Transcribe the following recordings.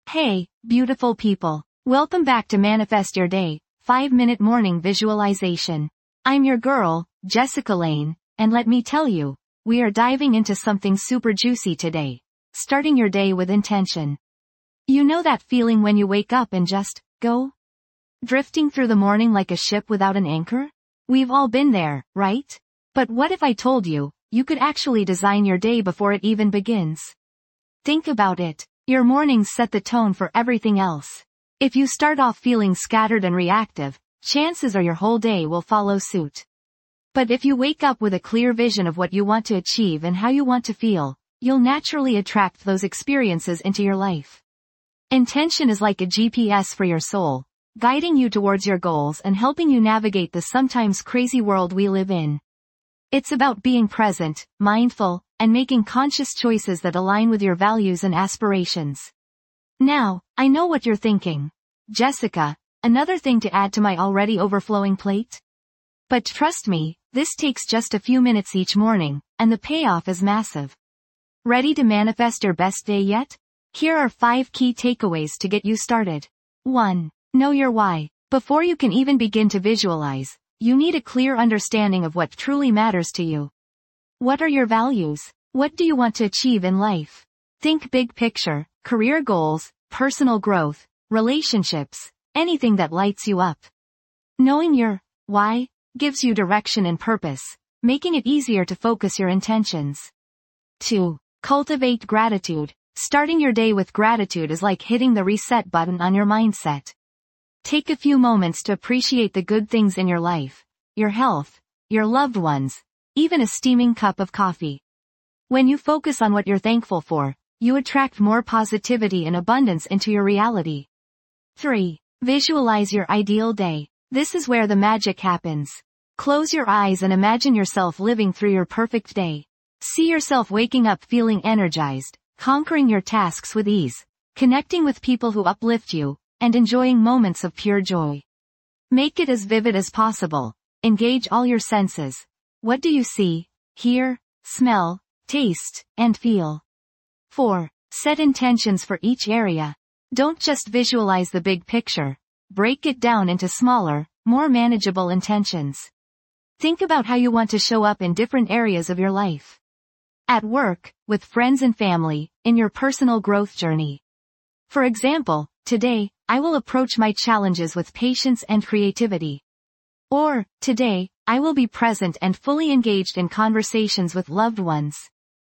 Hey, beautiful people. Welcome back to Manifest Your Day, 5-minute morning visualization. I'm your girl, Jessica Lane, and let me tell you, we are diving into something super juicy today. Starting your day with intention. You know that feeling when you wake up and just go? Drifting through the morning like a ship without an anchor? We've all been there, right? But what if I told you, you could actually design your day before it even begins? Think about it. Your mornings set the tone for everything else. If you start off feeling scattered and reactive, chances are your whole day will follow suit. But if you wake up with a clear vision of what you want to achieve and how you want to feel, you'll naturally attract those experiences into your life. Intention is like a GPS for your soul, guiding you towards your goals and helping you navigate the sometimes crazy world we live in. It's about being present, mindful, and making conscious choices that align with your values and aspirations. Now, I know what you're thinking. Jessica, another thing to add to my already overflowing plate? But trust me, this takes just a few minutes each morning, and the payoff is massive. Ready to manifest your best day yet? Here are 5 key takeaways to get you started. 1. Know your why. Before you can even begin to visualize, you need a clear understanding of what truly matters to you. What are your values? What do you want to achieve in life? Think big picture, career goals, personal growth, relationships, anything that lights you up. Knowing your why gives you direction and purpose, making it easier to focus your intentions. 2. Cultivate gratitude. Starting your day with gratitude is like hitting the reset button on your mindset. Take a few moments to appreciate the good things in your life, your health, your loved ones, even a steaming cup of coffee. When you focus on what you're thankful for, you attract more positivity and abundance into your reality. 3. Visualize your ideal day. This is where the magic happens. Close your eyes and imagine yourself living through your perfect day. See yourself waking up feeling energized, conquering your tasks with ease, connecting with people who uplift you, and enjoying moments of pure joy. Make it as vivid as possible. Engage all your senses. What do you see, hear, smell, taste, and feel? 4. Set intentions for each area. Don't just visualize the big picture. Break it down into smaller, more manageable intentions. Think about how you want to show up in different areas of your life. At work, with friends and family, in your personal growth journey. For example, today, I will approach my challenges with patience and creativity. Or, today, I will be present and fully engaged in conversations with loved ones.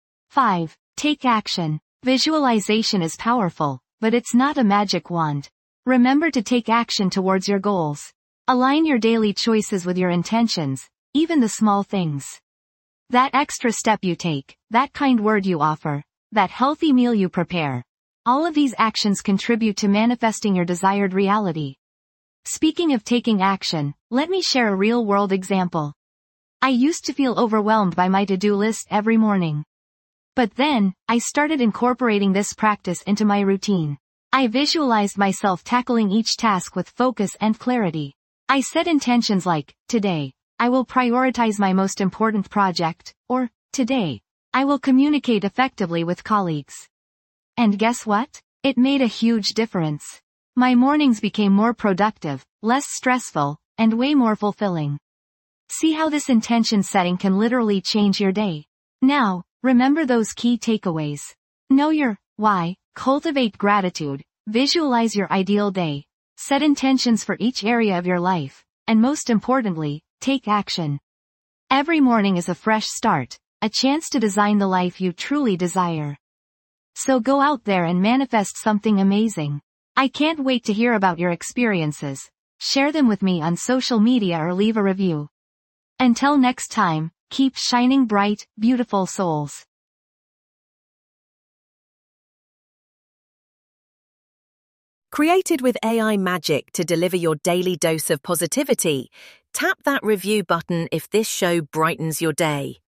5. Take action. Visualization is powerful, but it's not a magic wand. Remember to take action towards your goals. Align your daily choices with your intentions, even the small things. That extra step you take, that kind word you offer, that healthy meal you prepare. All of these actions contribute to manifesting your desired reality. Speaking of taking action, let me share a real-world example. I used to feel overwhelmed by my to-do list every morning. But then, I started incorporating this practice into my routine. I visualized myself tackling each task with focus and clarity. I set intentions like, today, I will prioritize my most important project, or, today, I will communicate effectively with colleagues. And guess what? It made a huge difference. My mornings became more productive, less stressful, and way more fulfilling. See how this intention setting can literally change your day. Now, remember those key takeaways. Know your why, cultivate gratitude, visualize your ideal day, set intentions for each area of your life, and most importantly, take action. Every morning is a fresh start, a chance to design the life you truly desire. So go out there and manifest something amazing. I can't wait to hear about your experiences. Share them with me on social media or leave a review. Until next time, keep shining bright, beautiful souls. Created with AI magic to deliver your daily dose of positivity, tap that review button if this show brightens your day.